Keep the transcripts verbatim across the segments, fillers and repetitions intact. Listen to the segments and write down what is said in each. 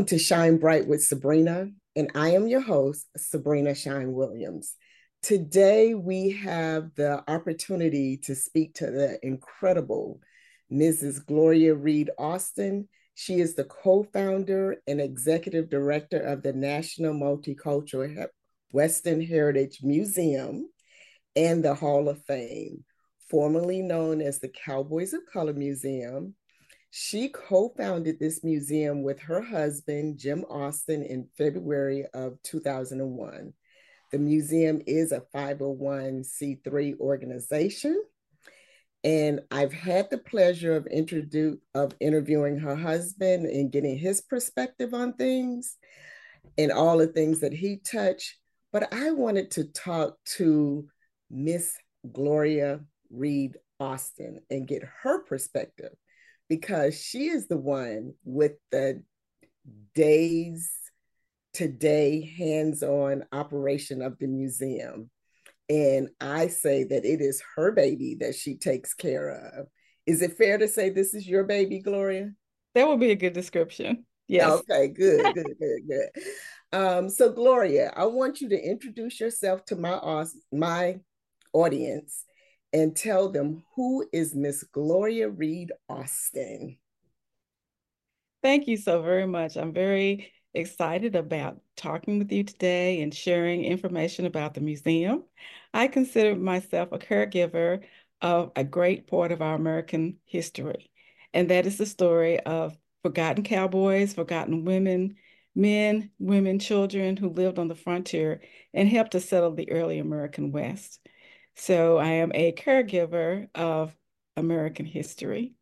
to Shine Bright with Sabrina, and I am your host, Sabrina Shine Williams. Today, we have the opportunity to speak to the incredible Missus Gloria Reed Austin. She is the co founder and executive director of the National Multicultural Western Heritage Museum and the Hall of Fame, formerly known as the Cowboys of Color Museum. She co-founded this museum with her husband, Jim Austin, in February of two thousand one. The museum is a five oh one c three organization. And I've had the pleasure of, introduce, of interviewing her husband and getting his perspective on things and all the things that he touched. But I wanted to talk to Miss Gloria Reed Austin and get her perspective, because she is the one with the days to day hands-on operation of the museum. And I say that it is her baby that she takes care of. Is it fair to say this is your baby, Gloria? That would be a good description. Yes. Okay, good, good, good, good. Um, so Gloria, I want you to introduce yourself to my, my audience and tell them, who is Miss Gloria Reed Austin? Thank you so very much. I'm very excited about talking with you today and sharing information about the museum. I consider myself a caregiver of a great part of our American history, and that is the story of forgotten cowboys, forgotten women, men, women, children who lived on the frontier and helped to settle the early American West. So I am a caregiver of American history.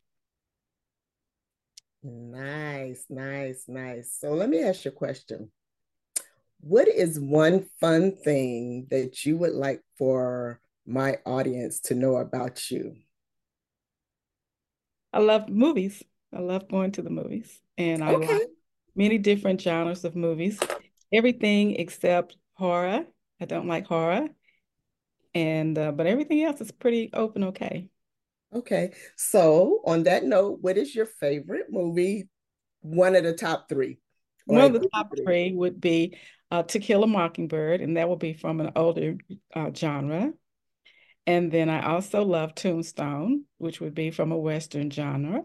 Nice, nice, nice. So let me ask you a question. What is one fun thing that you would like for my audience to know about you? I love movies. I love going to the movies, and I like Okay. many different genres of movies. Everything except horror. I don't like horror, and uh, but everything else is pretty open, okay. Okay. So on that note, what is your favorite movie? One of the top three, or One a of the group of top three. three would be uh, To Kill a Mockingbird, and that would be from an older uh, genre. And then I also love Tombstone, which would be from a Western genre.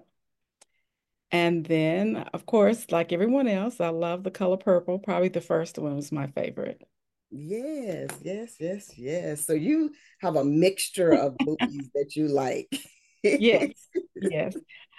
And then, of course, like everyone else, I love The Color Purple. Probably the first one was my favorite. Yes, yes, yes, yes. So you have a mixture of movies that you like. Yes, yes.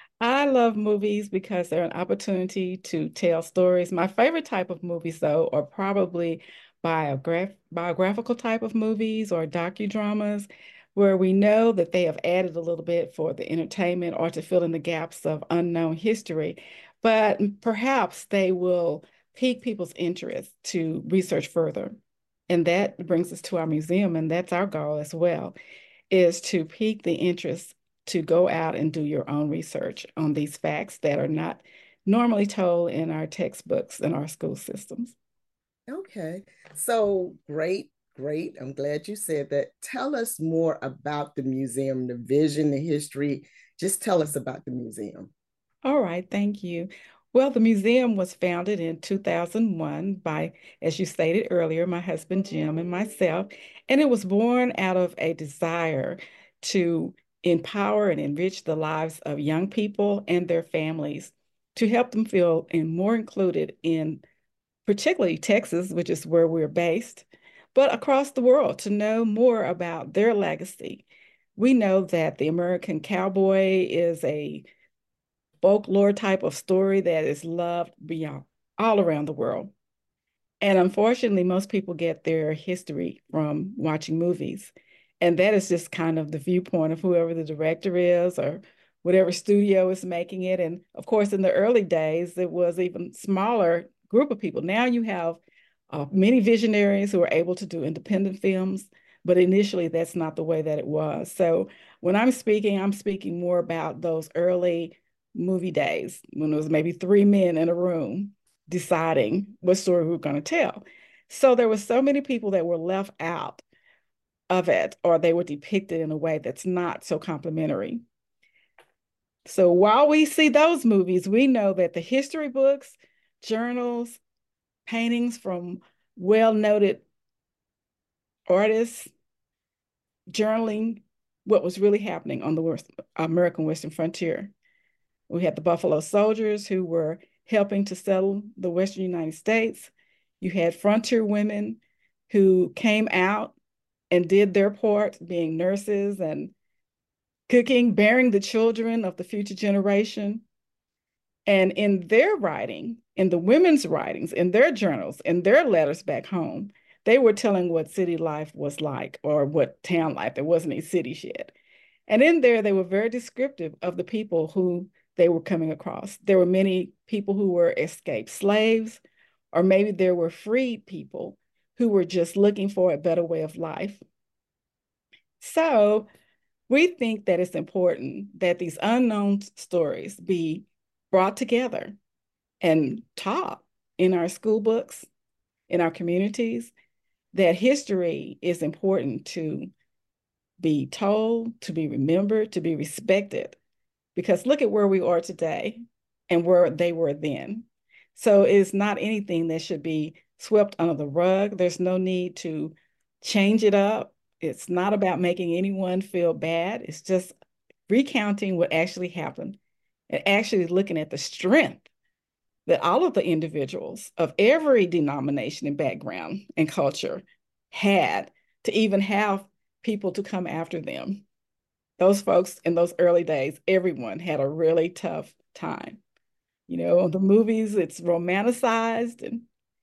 I love movies because they're an opportunity to tell stories. My favorite type of movies, though, are probably biograph biographical type of movies or docudramas, where we know that they have added a little bit for the entertainment or to fill in the gaps of unknown history, but perhaps they will pique people's interest to research further. And that brings us to our museum, and that's our goal as well, is to pique the interest to go out and do your own research on these facts that are not normally told in our textbooks in our school systems. Okay. So great, great. I'm glad you said that. Tell us more about the museum, the vision, the history. Just tell us about the museum. All right, thank you. Well, the museum was founded in two thousand one by, as you stated earlier, my husband Jim and myself, and it was born out of a desire to empower and enrich the lives of young people and their families, to help them feel and more included in particularly Texas, which is where we're based, but across the world to know more about their legacy. We know that the American cowboy is a folklore type of story that is loved beyond all around the world. And unfortunately, most people get their history from watching movies. And that is just kind of the viewpoint of whoever the director is or whatever studio is making it. And of course, in the early days, it was even smaller group of people. Now you have uh, many visionaries who are able to do independent films, but initially that's not the way that it was. So when I'm speaking, I'm speaking more about those early movie days when it was maybe three men in a room deciding what story we were going to tell. So there were so many people that were left out of it, or they were depicted in a way that's not so complimentary. So while we see those movies, we know that the history books journals, paintings from well-noted artists, journaling what was really happening on the West, American Western frontier. We had the Buffalo Soldiers who were helping to settle the Western United States. You had frontier women who came out and did their part, being nurses and cooking, bearing the children of the future generation. And in their writing, in the women's writings, in their journals, in their letters back home, they were telling what city life was like or what town life. There wasn't any cities yet. And in there, they were very descriptive of the people who they were coming across. There were many people who were escaped slaves, or maybe there were freed people who were just looking for a better way of life. So we think that it's important that these unknown stories be brought together and taught in our school books, in our communities, that history is important to be told, to be remembered, to be respected. Because look at where we are today and where they were then. So it's not anything that should be swept under the rug. There's no need to change it up. It's not about making anyone feel bad. It's just recounting what actually happened and actually looking at the strength that all of the individuals of every denomination and background and culture had to even have people to come after them. Those folks in those early days, everyone had a really tough time. You know, the movies, it's romanticized, and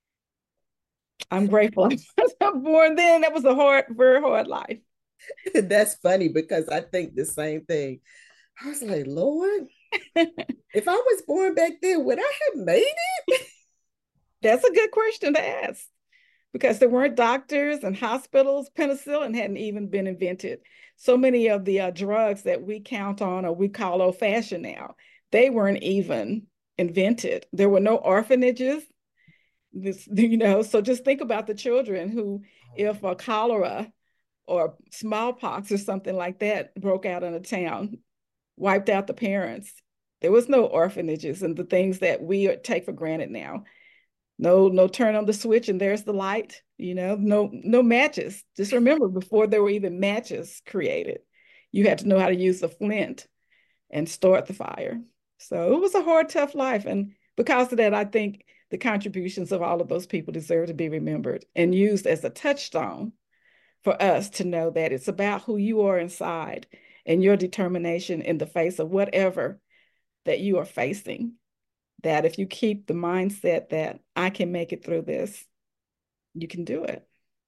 I'm grateful I was born then. That was a hard, very hard life. That's funny because I think the same thing. I was like, Lord, if I was born back then, would I have made it? That's a good question to ask because there weren't doctors and hospitals. Penicillin hadn't even been invented. So many of the uh, drugs that we count on or we call old fashioned now, they weren't even invented. There were no orphanages. This, you know, so just think about the children who, if a cholera or smallpox or something like that broke out in a town, wiped out the parents. There was no orphanages and the things that we take for granted now. No, no turn on the switch and there's the light, you know, no, no matches. Just remember before there were even matches created, you had to know how to use a flint and start the fire. So it was a hard, tough life. And because of that, I think the contributions of all of those people deserve to be remembered and used as a touchstone for us to know that it's about who you are inside and your determination in the face of whatever that you are facing. That if you keep the mindset that I can make it through this, you can do it.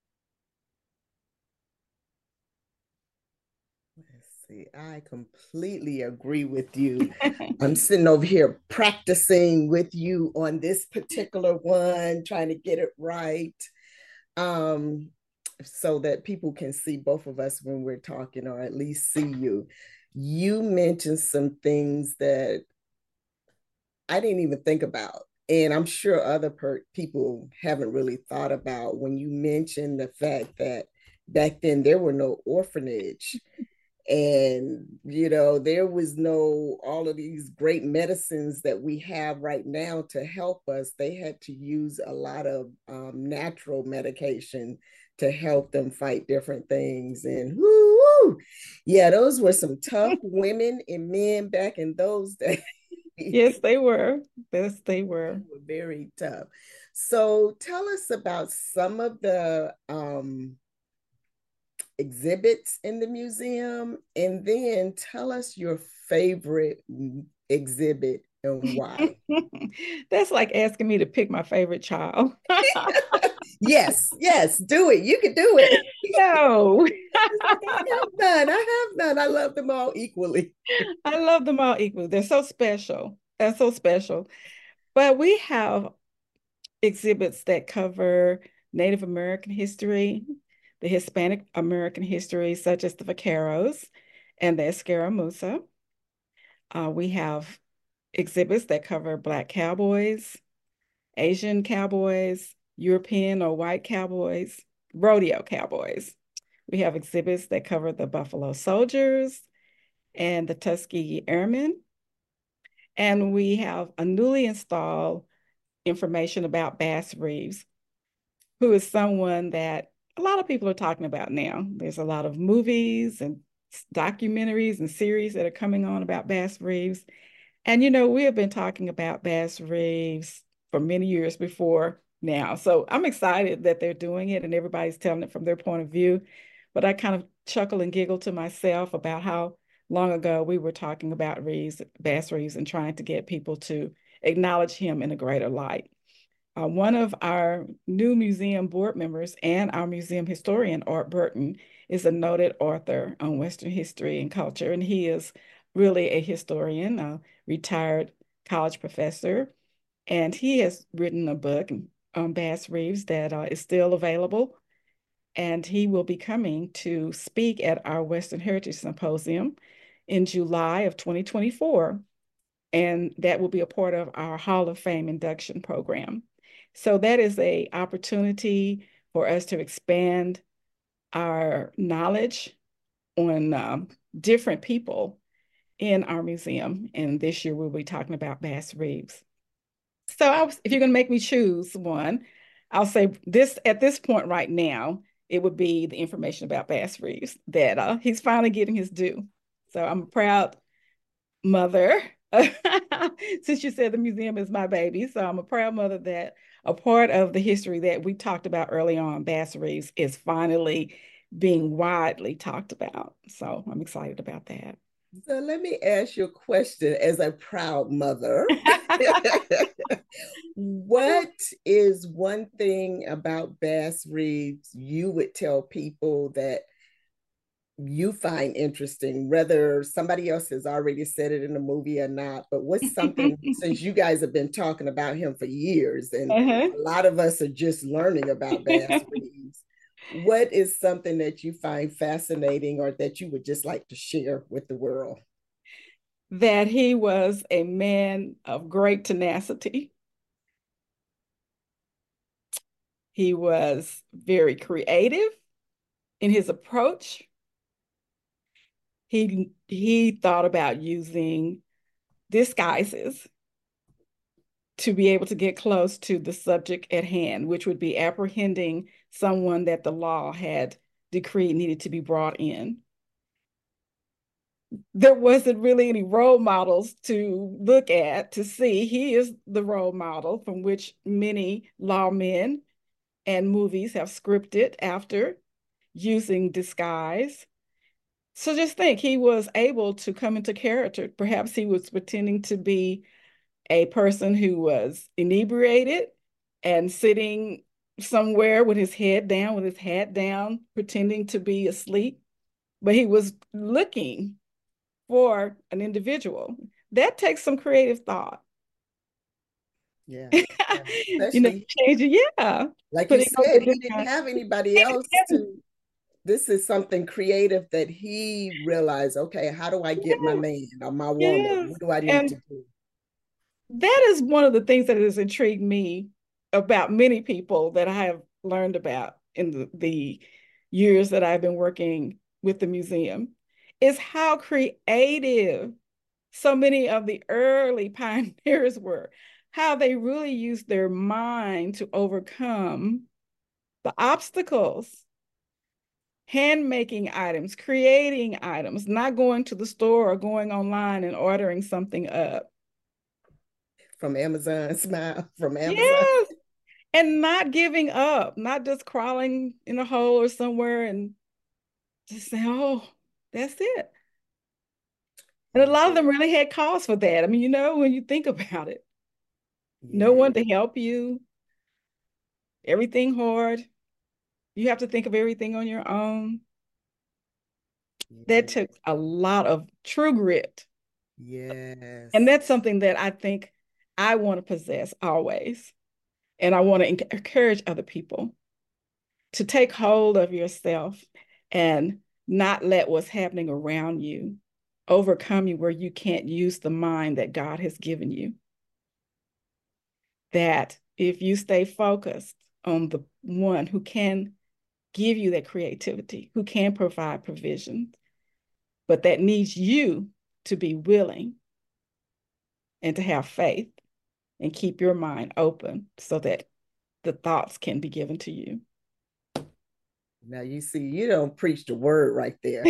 Let's see, I completely agree with you. I'm sitting over here practicing with you on this particular one, trying to get it right. Um, so that people can see both of us when we're talking, or at least see you. You mentioned some things that I didn't even think about. And I'm sure other per- people haven't really thought about when you mentioned the fact that back then there were no orphanage, and you know there was no all of these great medicines that we have right now to help us. They had to use a lot of um, natural medication to help them fight different things. And whoo, yeah, those were some tough women and men back in those days. Yes, they were. Yes, they They were. were very tough. So tell us about some of the um exhibits in the museum, and then tell us your favorite exhibit and why. That's like asking me to pick my favorite child. Yes, yes, do it. You can do it. No, It's like, I have none. I have none. I love them all equally. I love them all equally. They're so special. They're so special. But we have exhibits that cover Native American history, the Hispanic American history, such as the Vaqueros and the Escaramuza. Uh, we have exhibits that cover Black cowboys, Asian cowboys, European or white cowboys, rodeo cowboys. We have exhibits that cover the Buffalo Soldiers and the Tuskegee Airmen. And we have a newly installed information about Bass Reeves, who is someone that a lot of people are talking about now. There's a lot of movies and documentaries and series that are coming on about Bass Reeves. And, you know, we have been talking about Bass Reeves for many years before now. So I'm excited that they're doing it and everybody's telling it from their point of view. But I kind of chuckle and giggle to myself about how long ago we were talking about Reeves, Bass Reeves, and trying to get people to acknowledge him in a greater light. Uh, one of our new museum board members and our museum historian, Art Burton, is a noted author on Western history and culture, and he is really a historian, a retired college professor, and he has written a book on Bass Reeves that uh, is still available, and he will be coming to speak at our Western Heritage Symposium in July of twenty twenty-four, and that will be a part of our Hall of Fame induction program. So that is a opportunity for us to expand our knowledge on um, different people in our museum. And this year we'll be talking about Bass Reeves. So I was, if you're going to make me choose one, I'll say this at this point right now, it would be the information about Bass Reeves that uh, he's finally getting his due. So I'm a proud mother. Since you said the museum is my baby, so I'm a proud mother that a part of the history that we talked about early on, Bass Reeves, is finally being widely talked about. So I'm excited about that. So let me ask you a question as a proud mother. What is one thing about Bass Reeves you would tell people that you find interesting, whether somebody else has already said it in the movie or not? But what's something, since you guys have been talking about him for years and Uh-huh. a lot of us are just learning about Bass Reeves, what is something that you find fascinating or that you would just like to share with the world? That he was a man of great tenacity. He was very creative in his approach. He he thought about using disguises to be able to get close to the subject at hand, which would be apprehending someone that the law had decreed needed to be brought in. There wasn't really any role models to look at to see. He is the role model from which many lawmen and movies have scripted after using disguise. So just think, he was able to come into character. Perhaps he was pretending to be a person who was inebriated and sitting somewhere with his head down, with his hat down, pretending to be asleep, but he was looking for an individual. That takes some creative thought. Yeah, yeah. You know, Especially changing, yeah. like you Putting on the said, he didn't different, have anybody else to. This is something creative that he realized, okay, how do I get my yeah, man or my woman? yes. What do I need to And do? that is one of the things that has intrigued me about many people that I have learned about in the, the years that I've been working with the museum is how creative so many of the early pioneers were, how they really used their mind to overcome the obstacles, hand making items, creating items, not going to the store or going online and ordering something up. From Amazon, smile from Amazon. Yes. And not giving up, not just crawling in a hole or somewhere and just saying, oh, that's it. And a lot of Yeah, them really had cause for that. I mean, you know, when you think about it, no yeah, one to help you, everything hard. You have to think of everything on your own. That yeah. took a lot of true grit. And Yes. that's something that I think I want to possess always. And I want to encourage other people to take hold of yourself and not let what's happening around you overcome you where you can't use the mind that God has given you. That if you stay focused on the one who can give you that creativity, who can provide provision, but that needs you to be willing and to have faith and keep your mind open so that the thoughts can be given to you. Now you see, you don't preach the word right there.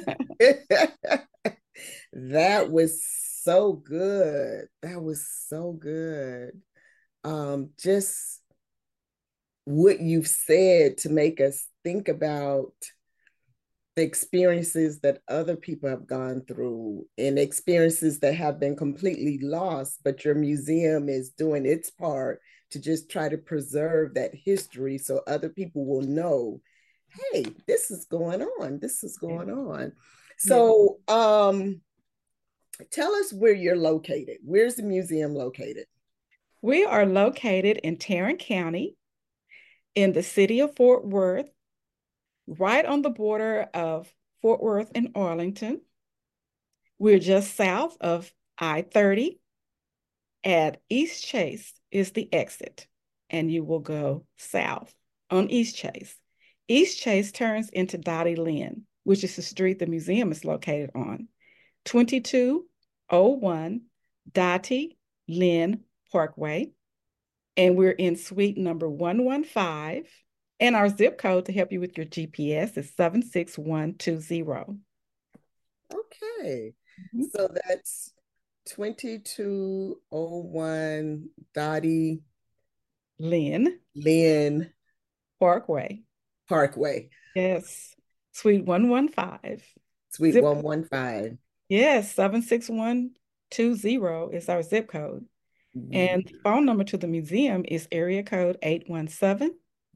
That was so good. That was so good. Um, just what you've said to make us think about the experiences that other people have gone through and experiences that have been completely lost, but your museum is doing its part to just try to preserve that history so other people will know, hey, this is going on. This is going on. Yeah. So, um, tell us where you're located. Where's the museum located? We are located in Tarrant County in the city of Fort Worth, right on the border of Fort Worth and Arlington. We're just south of I thirty. At East Chase is the exit, and you will go south on East Chase. East Chase turns into Dottie Lynn, which is the street the museum is located on. twenty-two oh one Dottie Lynn Parkway, and we're in suite number one one five. And our zip code to help you with your G P S is seven six one two zero. Okay. Mhm. So that's twenty-two oh one Dottie Lynn Lynn Parkway. Parkway, Yes. Suite one one five. Suite Zip, one one five. yes, seven six one two zero is our zip code. And the phone number to the museum is area code eight one seven,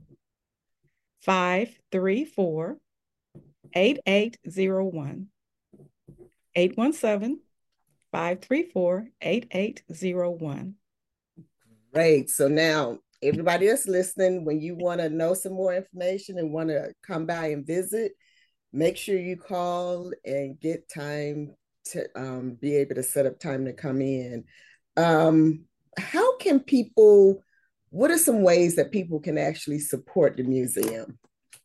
five three four, eight eight zero one. eight one seven, five three four, eight eight zero one. Great. So now, everybody that's listening, when you want to know some more information and want to come by and visit, make sure you call and get time to um, be able to set up time to come in. Um, how can people, what are some ways that people can actually support the museum?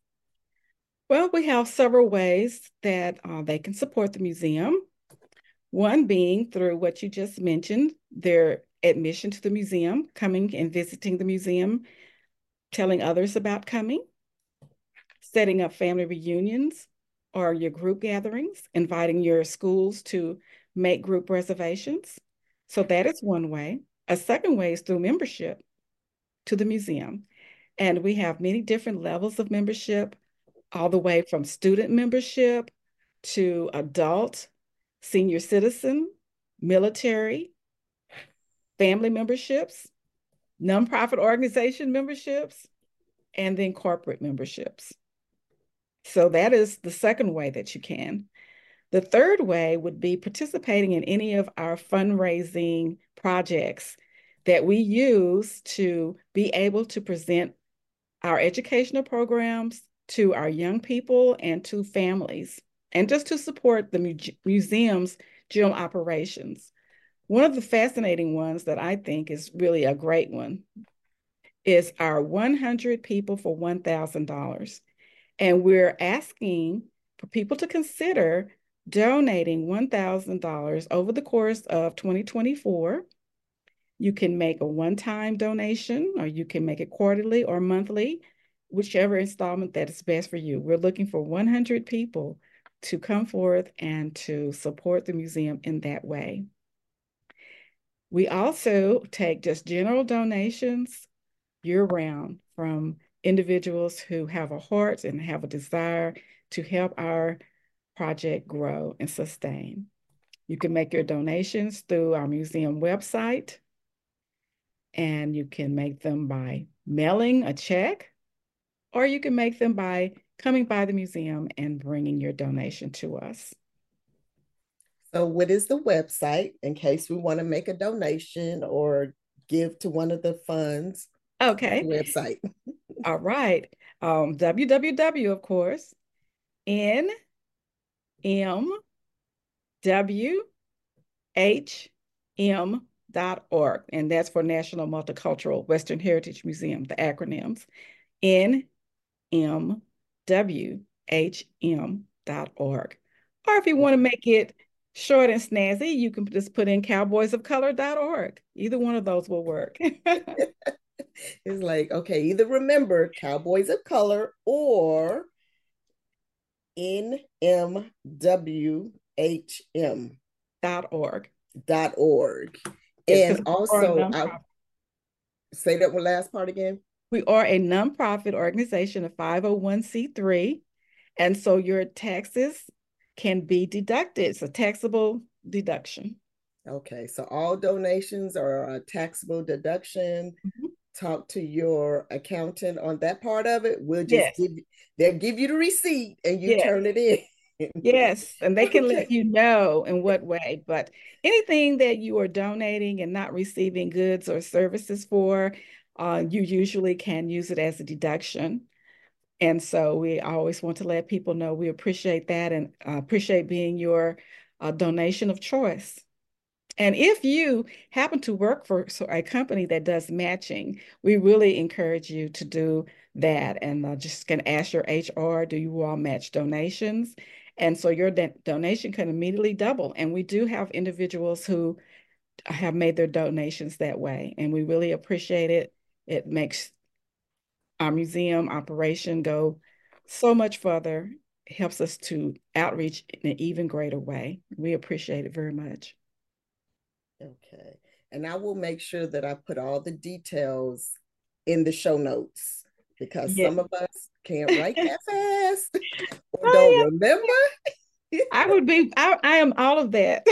Well, we have several ways that uh, they can support the museum. One being through what you just mentioned, their admission to the museum, coming and visiting the museum, telling others about coming, setting up family reunions or your group gatherings, inviting your schools to make group reservations. So that is one way. A second way is through membership to the museum. And we have many different levels of membership, all the way from student membership to adult, senior citizen, military, family memberships, nonprofit organization memberships, and then corporate memberships. So that is the second way that you can. The third way would be participating in any of our fundraising projects that we use to be able to present our educational programs to our young people and to families, and just to support the mu museum's general operations. One of the fascinating ones that I think is really a great one is our one hundred People for one thousand dollars. And we're asking for people to consider donating one thousand dollars over the course of twenty twenty-four. You can make a one-time donation, or you can make it quarterly or monthly, whichever installment that is best for you. We're looking for one hundred people to come forth and to support the museum in that way. We also take just general donations year-round from individuals who have a heart and have a desire to help our project grow and sustain. You can make your donations through our museum website, and you can make them by mailing a check, or you can make them by coming by the museum and bringing your donation to us. So, what is the website in case we want to make a donation or give to one of the funds? Okay. Website. All right. Um, w w w, of course, N M W H M dot org, and that's for National Multicultural Western Heritage Museum, the acronyms, N M W H M dot org. Or if you want to make it short and snazzy, you can just put in cowboys of color dot org. Either one of those will work. It's like, okay, either remember Cowboys of Color or N M W H M dot org. dot org. Yes, And because we're a also, I'll nonprofit. say that one last part again. We are a nonprofit organization, a five oh one c three. And so your taxes can be deducted. It's a taxable deduction. Okay, so all donations are a taxable deduction. Mhm. Talk to your accountant on that part of it. We'll just Yes, give they'll give you the receipt and you yes, turn it in. yes. And they can let Okay. you know in what way. But anything that you are donating and not receiving goods or services for, uh, you usually can use it as a deduction. And so we always want to let people know we appreciate that and uh, appreciate being your uh, donation of choice. And if you happen to work for so a company that does matching, we really encourage you to do that. And uh, just can ask your H R, do you all match donations? And so your donation can immediately double. And we do have individuals who have made their donations that way. And we really appreciate it. It makes our museum operation go so much further, helps us to outreach in an even greater way. We appreciate it very much. Okay. And I will make sure that I put all the details in the show notes because Yeah. some of us can't write that fast or don't Oh, remember. yeah. I would be, I, I am all of that.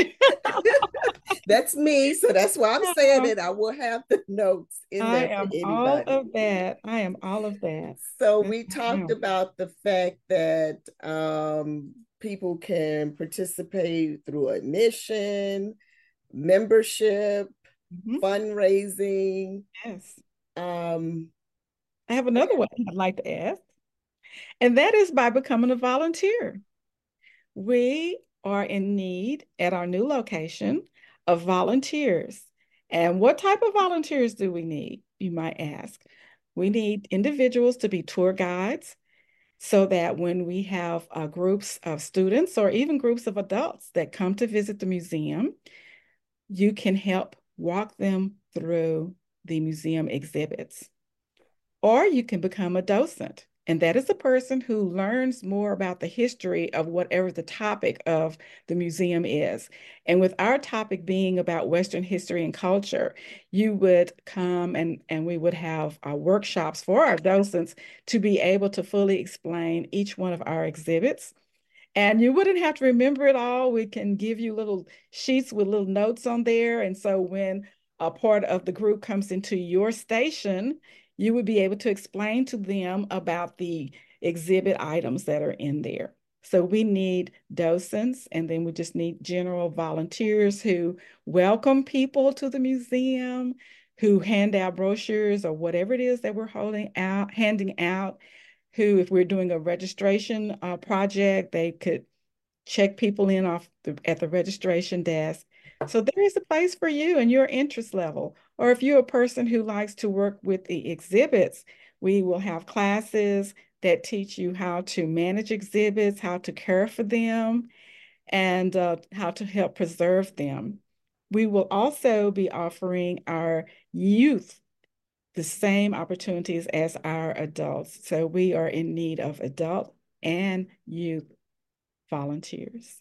That's me. So that's why I'm saying it. I will have the notes in I there for am all anybody. of that. I am all of that. So Yes, we I talked am. about the fact that um, people can participate through admission, membership, Mhm. fundraising. Yes. Um, I have what? another one I'd like to ask, and that is by becoming a volunteer. We are in need at our new location of volunteers. And what type of volunteers do we need, you might ask? We need individuals to be tour guides so that when we have uh, groups of students or even groups of adults that come to visit the museum, you can help walk them through the museum exhibits. Or you can become a docent. And that is a person who learns more about the history of whatever the topic of the museum is. And with our topic being about Western history and culture, you would come and, and we would have uh, workshops for our docents to be able to fully explain each one of our exhibits. And you wouldn't have to remember it all. We can give you little sheets with little notes on there. And so when a part of the group comes into your station, you would be able to explain to them about the exhibit items that are in there. So we need docents, and then we just need general volunteers who welcome people to the museum, who hand out brochures or whatever it is that we're holding out, handing out, who, if we're doing a registration uh, project, they could check people in off the, at the registration desk. So there is a place for you and your interest level. Or if you're a person who likes to work with the exhibits, we will have classes that teach you how to manage exhibits, how to care for them, and uh, how to help preserve them. We will also be offering our youth the same opportunities as our adults. So we are in need of adult and youth volunteers.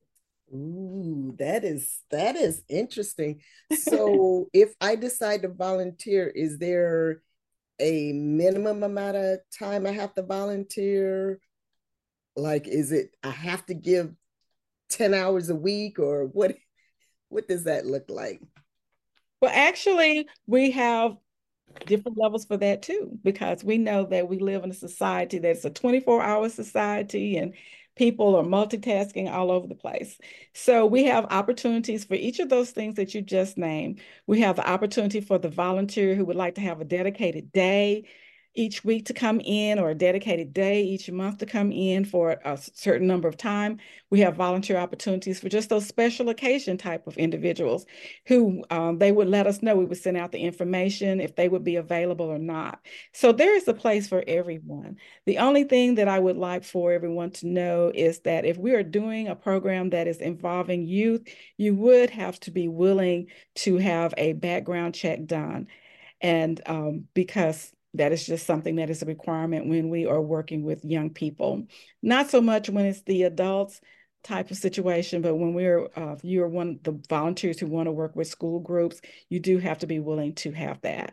Ooh, that is that is interesting. So if I decide to volunteer, is there a minimum amount of time I have to volunteer? Like, is it I have to give ten hours a week or what what does that look like? Well, actually, we have different levels for that too, because we know that we live in a society that's a twenty-four hour society and people are multitasking all over the place. So we have opportunities for each of those things that you just named. We have the opportunity for the volunteer who would like to have a dedicated day. each week to come in, or a dedicated day each month to come in for a certain number of time. We have volunteer opportunities for just those special occasion type of individuals who um, they would let us know. We would send out the information if they would be available or not. So there is a place for everyone. The only thing that I would like for everyone to know is that if we are doing a program that is involving youth, you would have to be willing to have a background check done. And um, because that is just something that is a requirement when we are working with young people. Not so much when it's the adults type of situation, but when we're, uh, you're one of the volunteers who want to work with school groups, you do have to be willing to have that.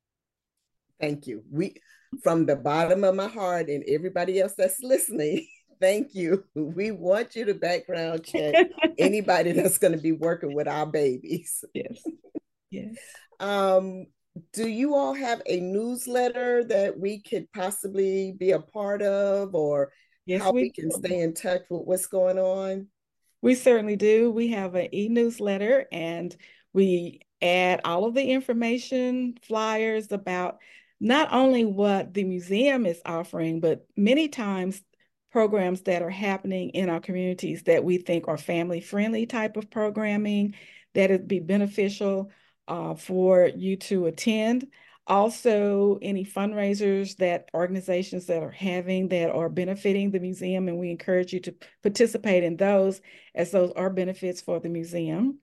Thank you. We, from the bottom of my heart and everybody else that's listening, thank you. We want you to background check anybody that's going to be working with our babies. Yes. Yes. Um, do you all have a newsletter that we could possibly be a part of, or yes, how we we can stay in touch with what's going on? We certainly do. We have an e-newsletter, and we add all of the information, flyers about not only what the museum is offering, but many times programs that are happening in our communities that we think are family-friendly type of programming that would be beneficial uh, for you to attend. Also, any fundraisers that organizations that are having that are benefiting the museum, and we encourage you to participate in those, as those are benefits for the museum.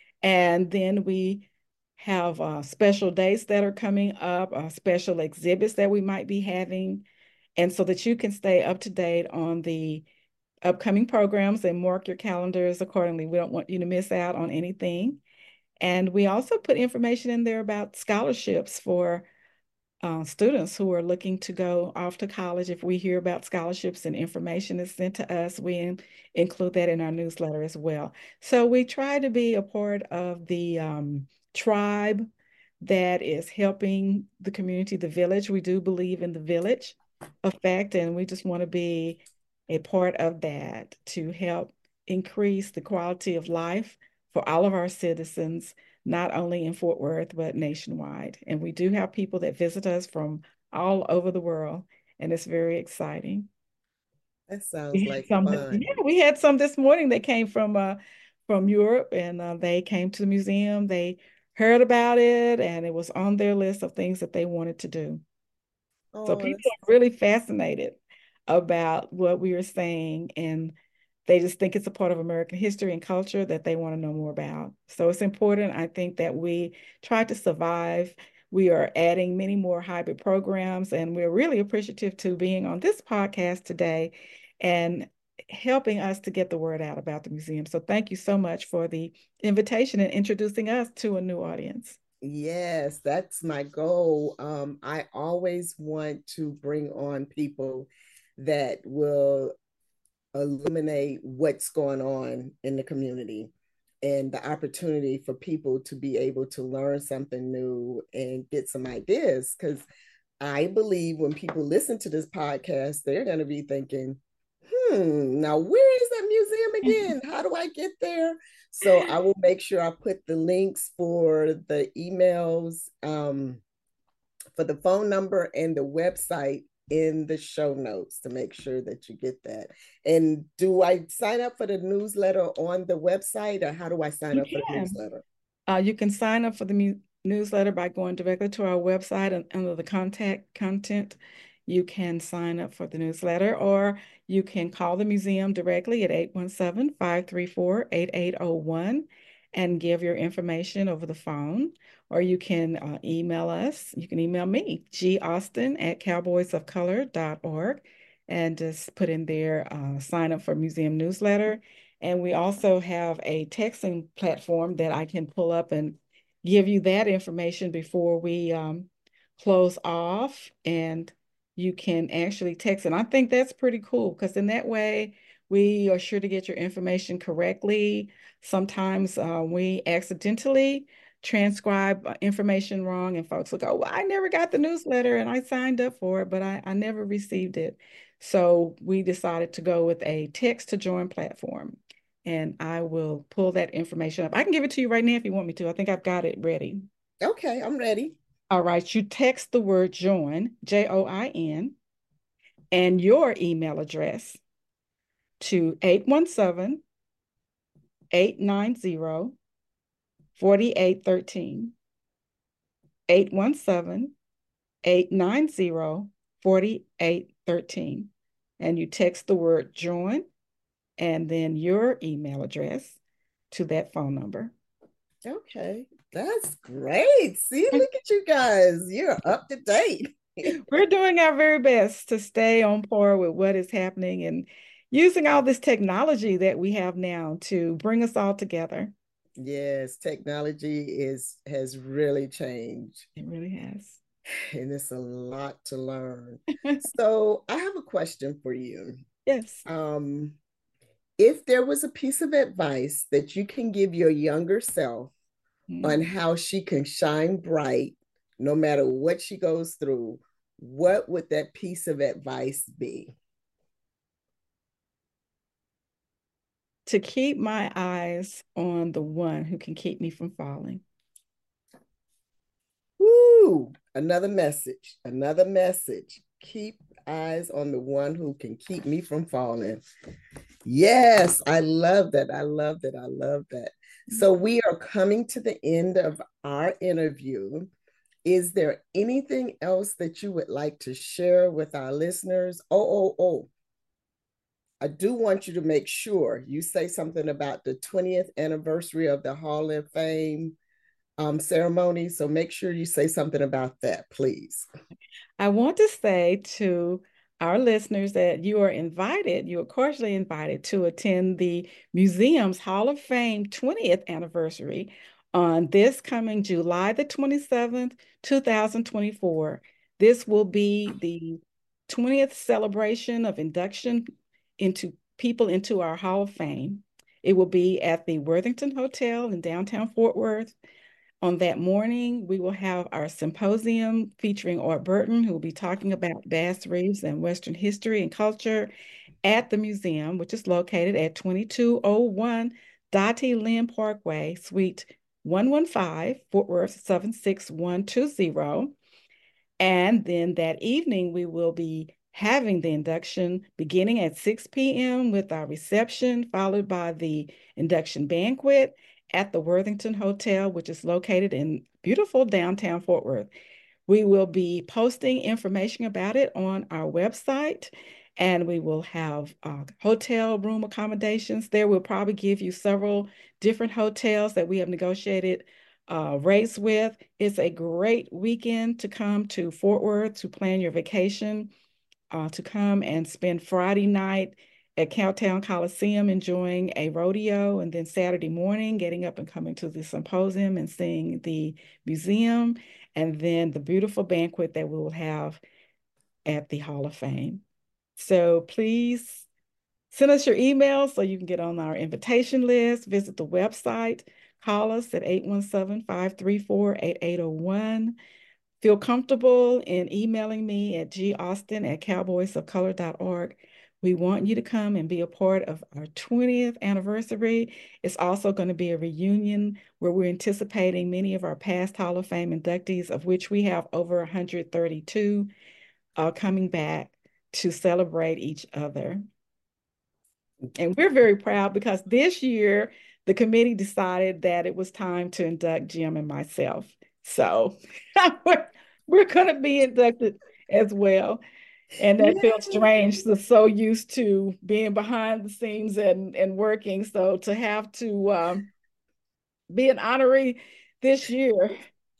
And then we have uh, special dates that are coming up, uh, special exhibits that we might be having, and so that you can stay up to date on the upcoming programs and mark your calendars accordingly. We don't want you to miss out on anything. And we also put information in there about scholarships for uh, students who are looking to go off to college. If we hear about scholarships and information is sent to us, we in, include that in our newsletter as well. So we try to be a part of the um, tribe that is helping the community, the village. We do believe in the village effect, and we just want to be a part of that to help increase the quality of life for all of our citizens, not only in Fort Worth, but nationwide. And we do have people that visit us from all over the world, and it's very exciting. That sounds We had like some, fun. yeah, we had some this morning that came from uh, from Europe, and uh, they came to the museum. They heard about it, and it was on their list of things that they wanted to do. So Oh, people that's are really fascinated about what we are saying, and they just think it's a part of American history and culture that they want to know more about. So it's important, I think, that we try to survive. We are adding many more hybrid programs, and we're really appreciative to being on this podcast today and helping us to get the word out about the museum. So thank you so much for the invitation and introducing us to a new audience. Yes, that's my goal. Um, I always want to bring on people that will illuminate what's going on in the community and the opportunity for people to be able to learn something new and get some ideas. Because I believe when people listen to this podcast, they're going to be thinking, hmm, now where is that museum again? How do I get there? So I will make sure I put the links for the emails, um, for the phone number and the website in the show notes to make sure that you get that. And do I sign up for the newsletter on the website, or how do I sign You up for the can. newsletter? Uh, you can sign up for the mu newsletter by going directly to our website, and under the contact content, you can sign up for the newsletter, or you can call the museum directly at eight one seven, five three four, eight eight zero one and give your information over the phone, or you can uh, email us. You can email me, g austin at cowboys of color dot org, and just put in there, uh, sign up for museum newsletter. And we also have a texting platform that I can pull up and give you that information before we um, close off. And you can actually text. And I think that's pretty cool, because in that way, we are sure to get your information correctly. Sometimes uh, we accidentally transcribe uh, information wrong, and folks will go, well, I never got the newsletter and I signed up for it, but I, I never received it. So we decided to go with a text to join platform, and I will pull that information up. I can give it to you right now if you want me to. I think I've got it ready. Okay, I'm ready. All right, you text the word join, J O I N, and your email address to eight one seven, eight nine zero, four eight one three. eight one seven, eight nine zero, four eight one three. And you text the word join and then your email address to that phone number. Okay, that's great. See, look at you guys. You're up to date. We're doing our very best to stay on par with what is happening and using all this technology that we have now to bring us all together. Yes, technology is has really changed. It really has. And it's a lot to learn. So I have a question for you. Yes. Um, if there was a piece of advice that you can give your younger self Mm. on how she can shine bright no matter what she goes through, what would that piece of advice be? To keep my eyes on the one who can keep me from falling. Woo! Another message, another message. Keep eyes on the one who can keep me from falling. Yes, I love that. I love that. I love that. So we are coming to the end of our interview. Is there anything else that you would like to share with our listeners? Oh, oh, oh. I do want you to make sure you say something about the twentieth anniversary of the Hall of Fame um, ceremony. So make sure you say something about that, please. I want to say to our listeners that you are invited, you are cordially invited to attend the museum's Hall of Fame twentieth anniversary on this coming July the twenty-seventh, two thousand twenty-four. This will be the twentieth celebration of induction into people into our Hall of Fame. It will be at the Worthington Hotel in downtown Fort Worth. On that morning, we will have our symposium featuring Art Burton, who will be talking about bass reefs and Western history and culture at the museum, which is located at twenty-two oh one Dottie Lynn Parkway, Suite one one five, Fort Worth seven six one two zero. And then that evening, we will be having the induction beginning at six p m with our reception, followed by the induction banquet at the Worthington Hotel, which is located in beautiful downtown Fort Worth. We will be posting information about it on our website, and we will have uh, hotel room accommodations there. We'll probably give you several different hotels that we have negotiated uh, rates with. It's a great weekend to come to Fort Worth to plan your vacation, uh, to come and spend Friday night at Cowtown Coliseum enjoying a rodeo, and then Saturday morning getting up and coming to the symposium and seeing the museum, and then the beautiful banquet that we will have at the Hall of Fame. So please send us your email so you can get on our invitation list, visit the website, call us at eight one seven, five three four, eight eight zero one. Feel comfortable in emailing me at g austin at cowboys of color dot org. We want you to come and be a part of our twentieth anniversary. It's also going to be a reunion where we're anticipating many of our past Hall of Fame inductees, of which we have over one hundred thirty-two, uh, coming back to celebrate each other. And we're very proud because this year the committee decided that it was time to induct Jim and myself. So we're, we're going to be inducted as well. And that feels strange. So, so used to being behind the scenes and, and working. So to have to um, be an honoree this year.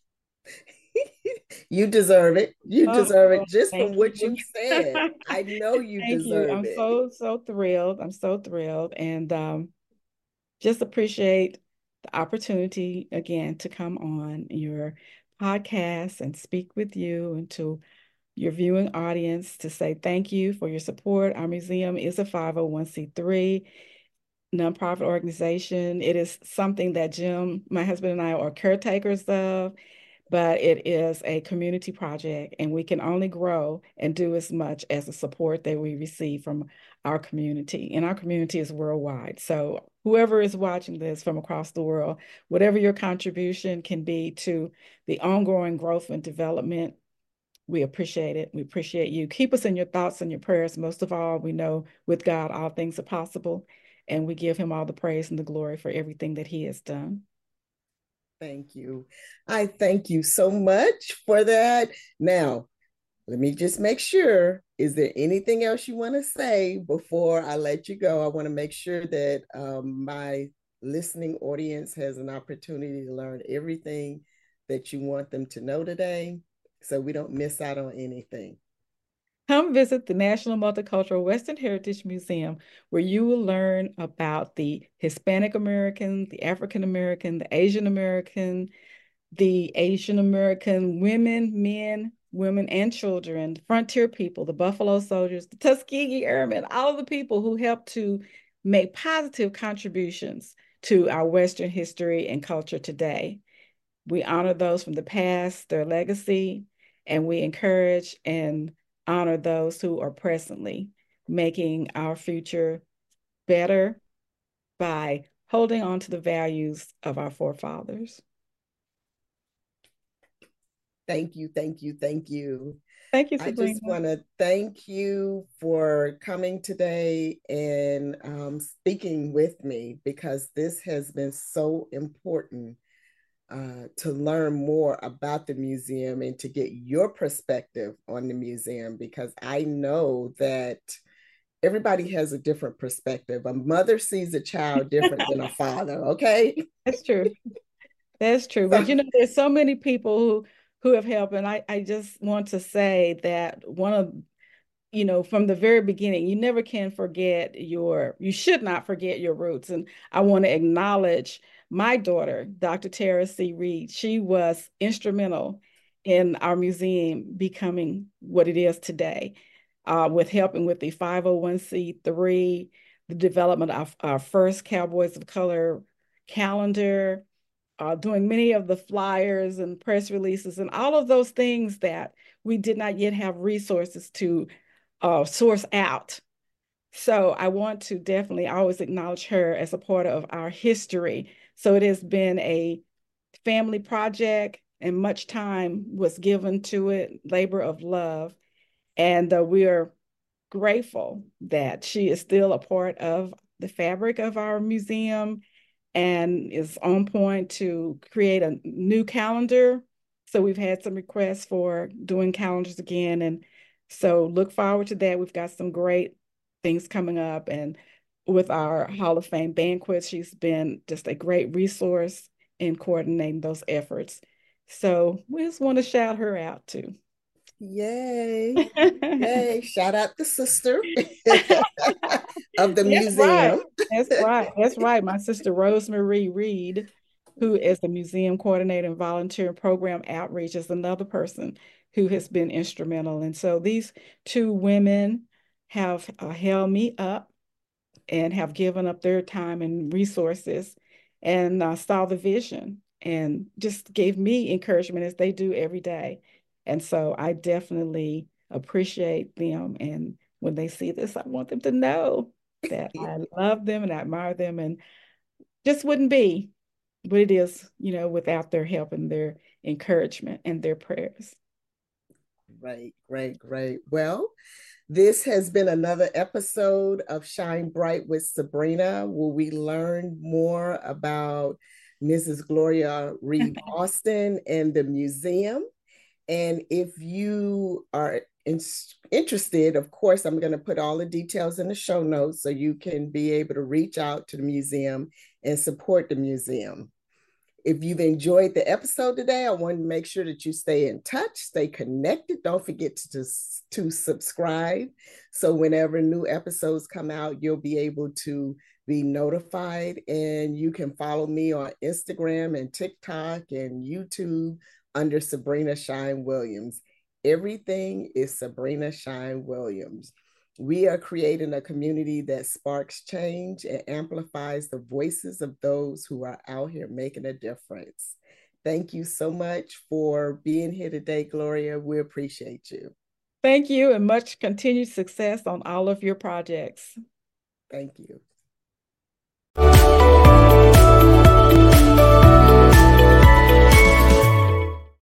You deserve it. You Oh, deserve it just from thank what you. you said. I know you Thank you. deserve I'm it. so, so thrilled. I'm so thrilled. And um, just appreciate the opportunity again to come on your podcast and speak with you, and to your viewing audience to say thank you for your support. Our museum is a five oh one c three nonprofit organization. It is something that Jim, my husband, and I are caretakers of, but it is a community project, and we can only grow and do as much as the support that we receive from our community. And our community is worldwide. So whoever is watching this from across the world, whatever your contribution can be to the ongoing growth and development, we appreciate it. We appreciate you. Keep us in your thoughts and your prayers. Most of all, we know with God, all things are possible, and we give him all the praise and the glory for everything that he has done. Thank you. I thank you so much for that. Now, let me just make sure, is there anything else you want to say before I let you go? I want to make sure that um, my listening audience has an opportunity to learn everything that you want them to know today, so we don't miss out on anything. Come visit the National Multicultural Western Heritage Museum, where you will learn about the Hispanic American, the African American, the Asian American, the Asian American women, men, women, and children, the frontier people, the Buffalo Soldiers, the Tuskegee Airmen, all of the people who helped to make positive contributions to our Western history and culture today. We honor those from the past, their legacy, and we encourage and honor those who are presently making our future better by holding on to the values of our forefathers. Thank you, thank you, thank you. Thank you, I Sabrina. just want to thank you for coming today and um, speaking with me, because this has been so important uh, to learn more about the museum and to get your perspective on the museum, because I know that everybody has a different perspective. A mother sees a child different than a father, okay? That's true. That's true. But So, you know, there's so many people who who have helped. And I, I just want to say that one of, you know, from the very beginning, you never can forget your, you should not forget your roots. And I want to acknowledge my daughter, Doctor Tara C. Reed. She was instrumental in our museum becoming what it is today, uh, with helping with the five oh one c three, the development of our first Cowboys of Color calendar, uh, doing many of the flyers and press releases and all of those things that we did not yet have resources to uh, source out. So I want to definitely always acknowledge her as a part of our history. So it has been a family project, and much time was given to it, labor of love. And uh, we are grateful that she is still a part of the fabric of our museum and is on point to create a new calendar. So we've had some requests for doing calendars again. And so look forward to that. We've got some great things coming up. And with our Hall of Fame banquets, she's been just a great resource in coordinating those efforts. So we just want to shout her out too. yay. Yay. Shout out the sister of the That's right. museum. That's right. That's right. My sister Rosemary Reed, who is the museum coordinator and volunteer program outreach, is another person who has been instrumental. And so these two women have uh, held me up and have given up their time and resources and uh, saw the vision and just gave me encouragement as they do every day. And so I definitely appreciate them. And when they see this, I want them to know that I love them and I admire them and just wouldn't be what it is, you know, without their help and their encouragement and their prayers. Great, great, great. Well, this has been another episode of Shine Bright with Sabrina, where we learn more about Missus Gloria Reed Austin and the museum. And if you are in, interested, of course, I'm going to put all the details in the show notes so you can be able to reach out to the museum and support the museum. If you've enjoyed the episode today, I want to make sure that you stay in touch, stay connected. Don't forget to, to subscribe. So whenever new episodes come out, you'll be able to be notified. And you can follow me on Instagram and TikTok and YouTube under Sabrina Shine Williams. Everything is Sabrina Shine Williams. We are creating a community that sparks change and amplifies the voices of those who are out here making a difference. Thank you so much for being here today, Gloria. We appreciate you. Thank you, and much continued success on all of your projects. Thank you.